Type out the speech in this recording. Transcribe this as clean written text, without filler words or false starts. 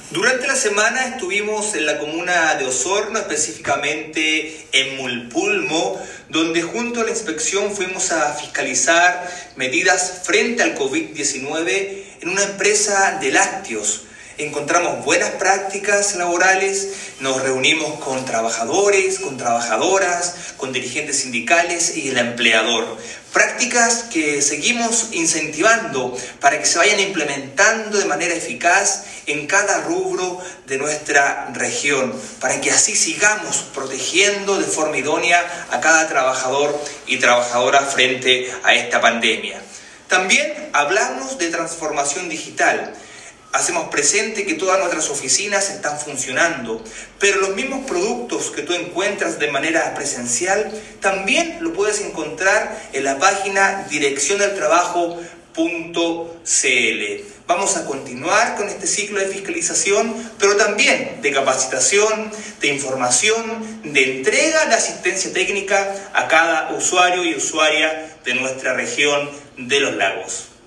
Durante la semana estuvimos en la comuna de Osorno, específicamente en Mulpulmo, donde junto a la inspección fuimos a fiscalizar medidas frente al COVID-19 en una empresa de lácteos. Encontramos buenas prácticas laborales, nos reunimos con trabajadores, con trabajadoras, con dirigentes sindicales y el empleador. Prácticas que seguimos incentivando para que se vayan implementando de manera eficaz en cada rubro de nuestra región, para que así sigamos protegiendo de forma idónea a cada trabajador y trabajadora frente a esta pandemia. También hablamos de transformación digital. Hacemos presente que todas nuestras oficinas están funcionando, pero los mismos productos que tú encuentras de manera presencial también lo puedes encontrar en la página direcciondeltrabajo.cl. Vamos a continuar con este ciclo de fiscalización, pero también de capacitación, de información, de entrega de asistencia técnica a cada usuario y usuaria de nuestra región de los lagos.